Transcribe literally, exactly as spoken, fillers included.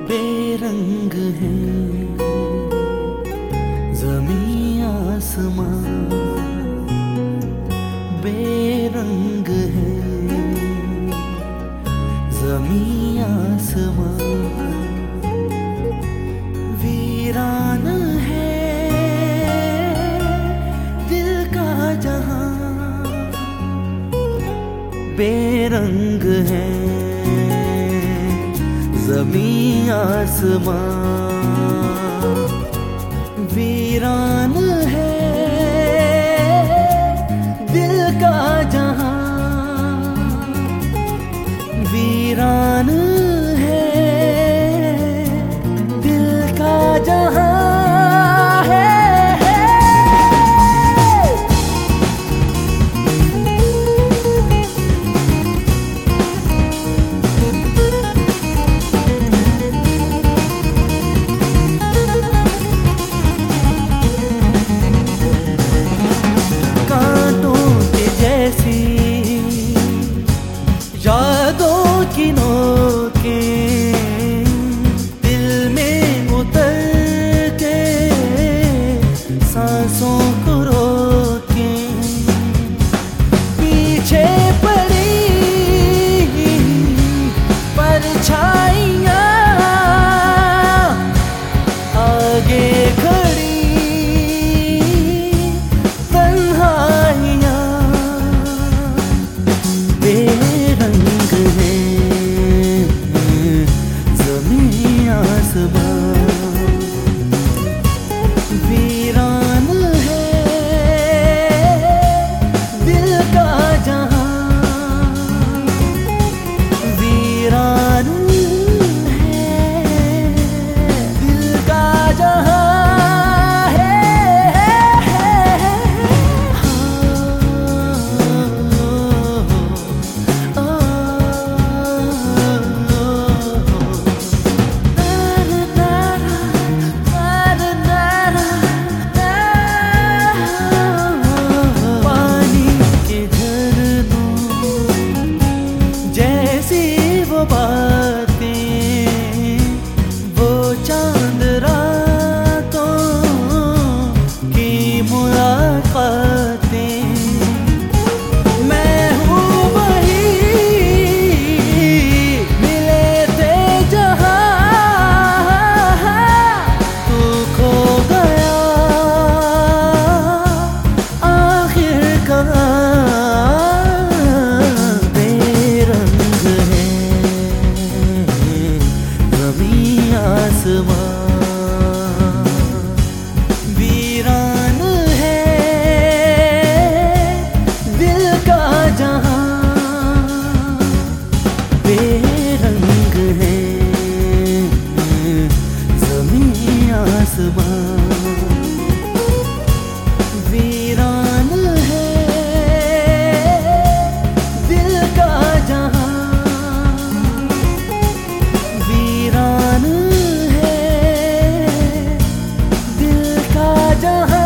बेरंग है ज़मीं आसमां, बेरंग है ज़मीं आसमां। वीरान है दिल का जहां, बेरंग है ज़मीं आसमां। वीरान है दिल का जहां, वीरान है दिल का जहां। यादों की नोकें दिल में उतर के सांसों को रोके, पीछे पड़ी परछाइयां आगे खड़ी तन्हाइयां। बेरंग है ज़मीं आसमां, वीरान है दिल का जहां, वीरान है दिल का जहां। वीरान है दिल का जहां, बेरंग है ज़मीं आसमां। वीरान है दिल का जहां, वीरान जहां।